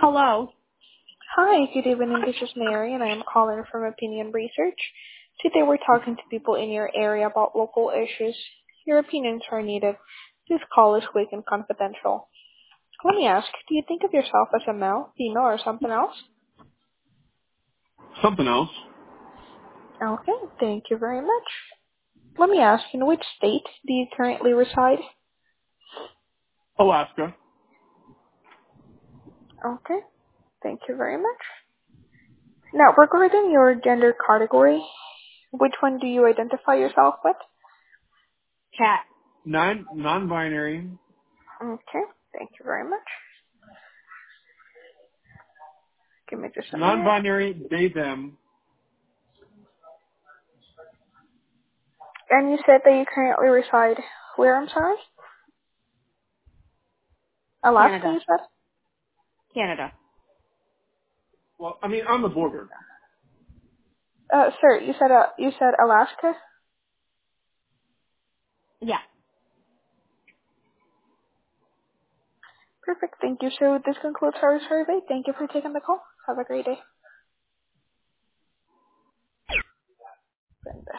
Hello. Hi, good evening. This is Mary, and I am calling from Opinion Research. Today we're talking to people in your area about local issues. Your opinions are needed. This call is quick and confidential. Let me ask, do you think of yourself as a male, female, or something else? Something else. Okay, thank you very much. Let me ask, in which state do you currently reside? Alaska. Okay, thank you very much. Now, regarding your gender category, which one do you identify yourself with? Cat. Non-binary. Okay, thank you very much. Give me just a minute. Non-binary, they, them. And you said that you currently reside where, I'm sorry? Alaska, Canada. you said? Canada. Well, I mean, on the border. Sir, you said Alaska? Yeah. Perfect, thank you. So this concludes our survey. Thank you for taking the call. Have a great day.